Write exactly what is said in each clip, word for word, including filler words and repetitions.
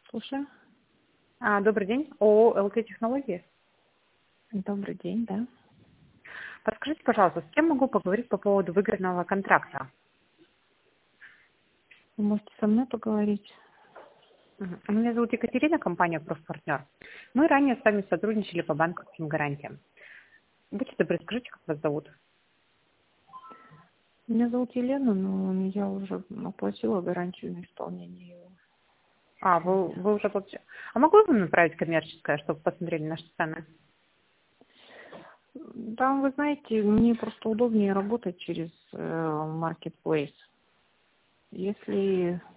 Слушаю. А, Добрый день. ООО ЛТ Технологии. Добрый день, да. Подскажите, пожалуйста, с кем могу поговорить по поводу выигранного контракта? Вы можете со мной поговорить? Мгм. Меня зовут Екатерина, компания «Профпартнер». Мы ранее с вами сотрудничали по банковским гарантиям. Будьте добры, скажите, как вас зовут? Меня зовут Елена, но я уже оплатила гарантию на исполнение его. А, вы, вы уже получили. А могу я вам направить коммерческое, чтобы посмотрели наши цены? Там, вы знаете, мне просто удобнее работать через э, Marketplace. Если,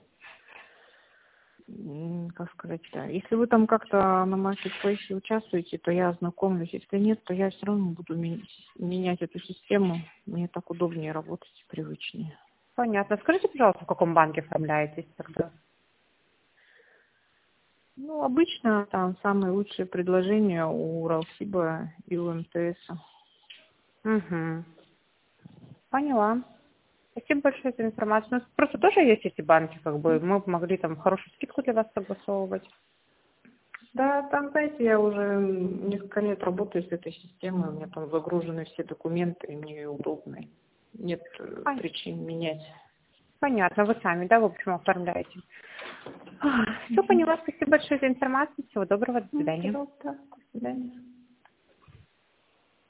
м, как сказать, да, если вы там как-то на Marketplace участвуете, то я ознакомлюсь. Если нет, то я все равно буду ми- менять эту систему. Мне так удобнее работать и привычнее. Понятно. Скажите, пожалуйста, в каком банке оформляетесь тогда? Ну, обычно там самые лучшие предложения у Ралсиба и у МТС. Угу. Поняла. Спасибо большое за информацию. У нас просто тоже есть эти банки, как бы мы бы могли там хорошую скидку для вас согласовывать. Да, там, знаете, я уже несколько лет работаю с этой системой, у меня там загружены все документы, и мне удобно. Нет э, Ай, причин менять. понятно, вы сами, да, в общем, оформляете. Все Мгм. поняла. Спасибо большое за информацию. Всего доброго. До Ну, свидания. пожалуйста, до свидания.